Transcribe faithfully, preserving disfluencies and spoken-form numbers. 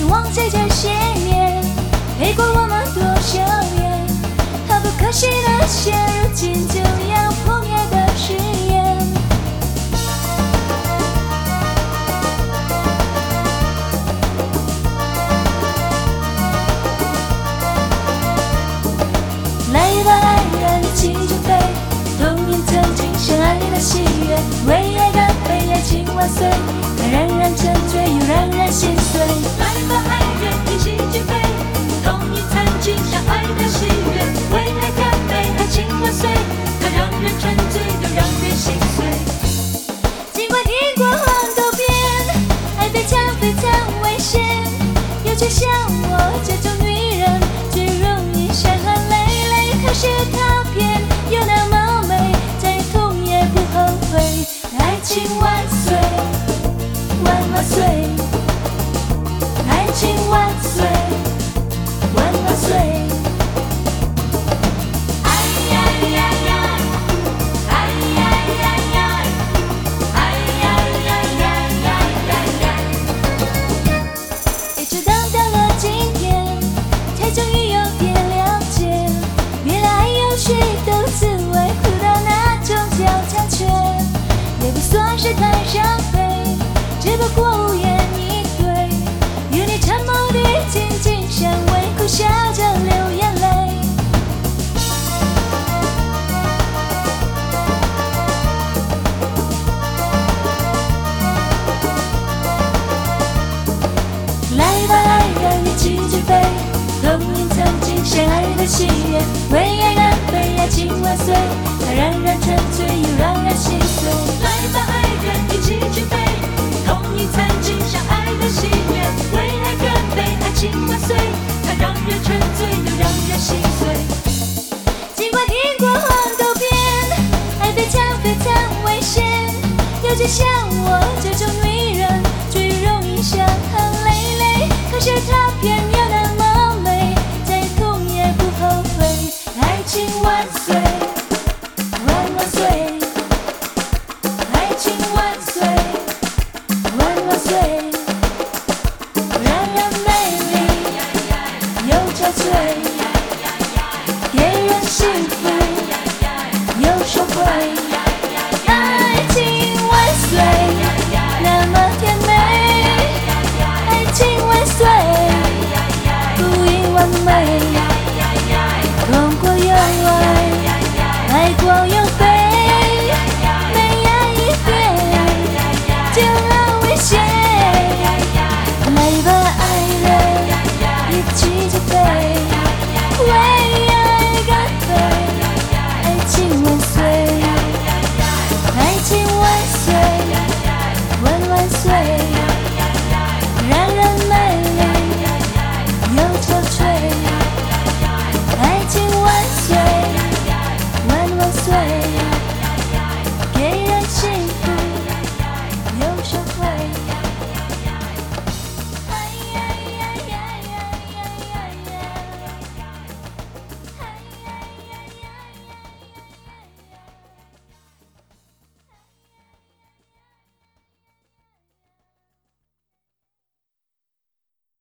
忘记这些年陪过我们多少年，毫不可惜的现如今就要破灭的誓言。来吧，爱人，一起举杯，同饮曾经相爱的喜悦，为爱干杯，爱情万岁，它让人沉醉又让人心碎。 来吧，爱人，一起举杯，同饮曾经相爱的喜悦，为爱干杯，爱情万岁，它让人沉醉又让人心碎。 尽管听过很多遍，爱非常非常危险，有却像我这种女人最容易伤痕累累。可是她偏又那么美，再痛也不后悔。爱情万岁，万万岁！爱情万岁，万万岁！ 哎呀呀呀，哎呀呀呀，哎呀呀呀呀呀呀！ 一直等到了今天，才终于有点了解，原来爱有许多滋味，苦到那种叫残缺，也不算是太伤悲，只不过无言以对，与你沉默地紧紧相偎，苦笑着流眼泪。来吧，爱人，一起举杯，同饮曾经相爱的喜悦，为爱干杯，爱情万岁，它让人沉醉又让人心碎。 来吧，爱人，一起举杯，同饮曾经相爱的喜悦，为爱干杯，爱情万岁，它让人沉醉又让人心碎。 尽管听过很多遍，爱非常非常危险，有却像我这种女人最容易伤痕累累。可是她偏